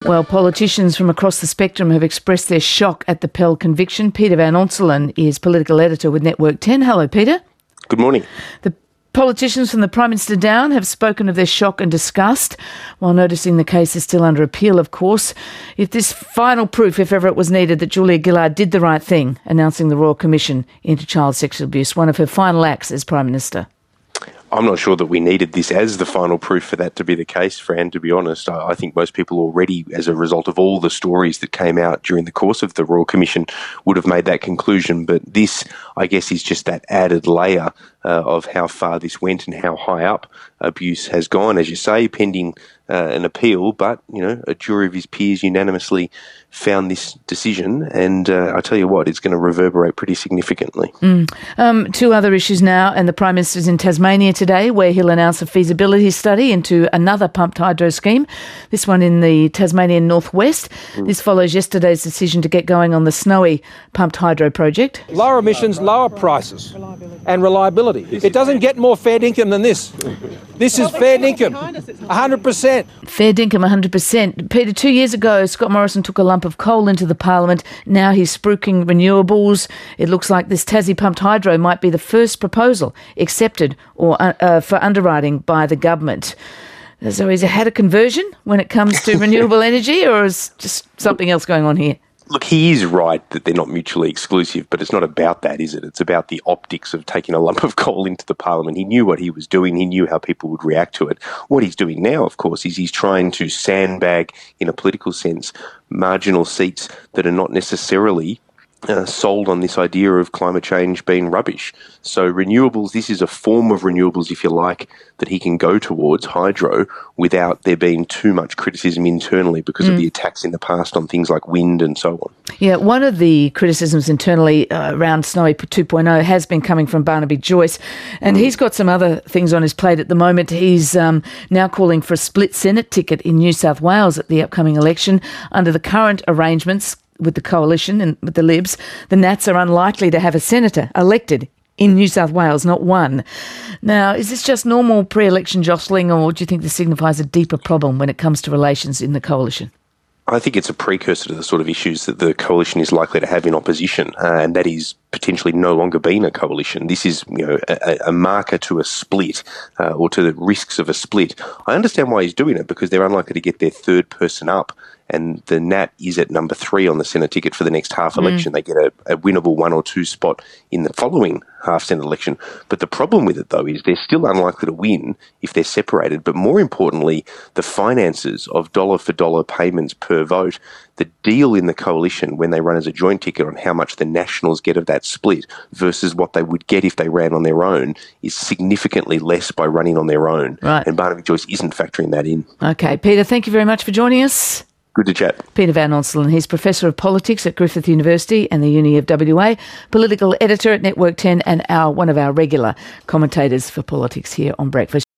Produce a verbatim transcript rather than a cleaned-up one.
Well, politicians from across the spectrum have expressed their shock at the Pell conviction. Peter Van Onselen is political editor with Network ten. Hello, Peter. Good morning. The politicians from the Prime Minister down have spoken of their shock and disgust, while noticing the case is still under appeal, of course. If this final proof, if ever it was needed, that Julia Gillard did the right thing, announcing the Royal Commission into child sexual abuse, one of her final acts as Prime Minister. I'm not sure that we needed this as the final proof for that to be the case, Fran, to be honest. I, I think most people already, as a result of all the stories that came out during the course of the Royal Commission, would have made that conclusion. But this, I guess, is just that added layer uh, of how far this went and how high up abuse has gone, as you say, pending uh, an appeal. But, you know, a jury of his peers unanimously found this decision, and uh, I tell you what, it's going to reverberate pretty significantly. Mm. Um, two other issues now, and the Prime Minister's in Tasmania today, where he'll announce a feasibility study into another pumped hydro scheme, this one in the Tasmanian northwest. Mm. This follows yesterday's decision to get going on the Snowy pumped hydro project. Lower emissions, lower prices and reliability. It doesn't get more fair dinkum than this. This is fair dinkum, one hundred percent. Fair dinkum, one hundred percent. Peter, two years ago, Scott Morrison took a lump of coal into the Parliament. Now he's spruiking renewables. It looks like this Tassie pumped hydro might be the first proposal accepted or uh, uh, for underwriting by the government. So has it had a conversion when it comes to renewable energy, or is just something else going on here? Look, he is right that they're not mutually exclusive, but it's not about that, is it? It's about the optics of taking a lump of coal into the Parliament. He knew what he was doing. He knew how people would react to it. What he's doing now, of course, is he's trying to sandbag, in a political sense, marginal seats that are not necessarily Uh, sold on this idea of climate change being rubbish. So renewables, this is a form of renewables, if you like, that he can go towards, hydro, without there being too much criticism internally because mm. of the attacks in the past on things like wind and so on. Yeah, one of the criticisms internally uh, around Snowy two point oh has been coming from Barnaby Joyce, and mm. he's got some other things on his plate at the moment. He's um, now calling for a split Senate ticket in New South Wales at the upcoming election. Under the current arrangements with the coalition and with the Libs, the Nats are unlikely to have a senator elected in New South Wales, not one. Now, is this just normal pre-election jostling, or do you think this signifies a deeper problem when it comes to relations in the coalition? I think it's a precursor to the sort of issues that the coalition is likely to have in opposition, uh, and that is potentially no longer being a coalition. This is, you know, a, a marker to a split uh, or to the risks of a split. I understand why he's doing it, because they're unlikely to get their third person up, and the Nat is at number three on the Senate ticket for the next half election. Mm. They get a, a winnable one or two spot in the following half Senate election. But the problem with it, though, is they're still unlikely to win if they're separated. But more importantly, the finances of dollar for dollar payments per vote, the deal in the coalition when they run as a joint ticket on how much the Nationals get of that split versus what they would get if they ran on their own is significantly less by running on their own. Right. And Barnaby Joyce isn't factoring that in. Okay, Peter, thank you very much for joining us. Good to chat. Peter Van Onselen, he's Professor of Politics at Griffith University and the Uni of W A, political editor at Network ten, and our one of our regular commentators for politics here on Breakfast.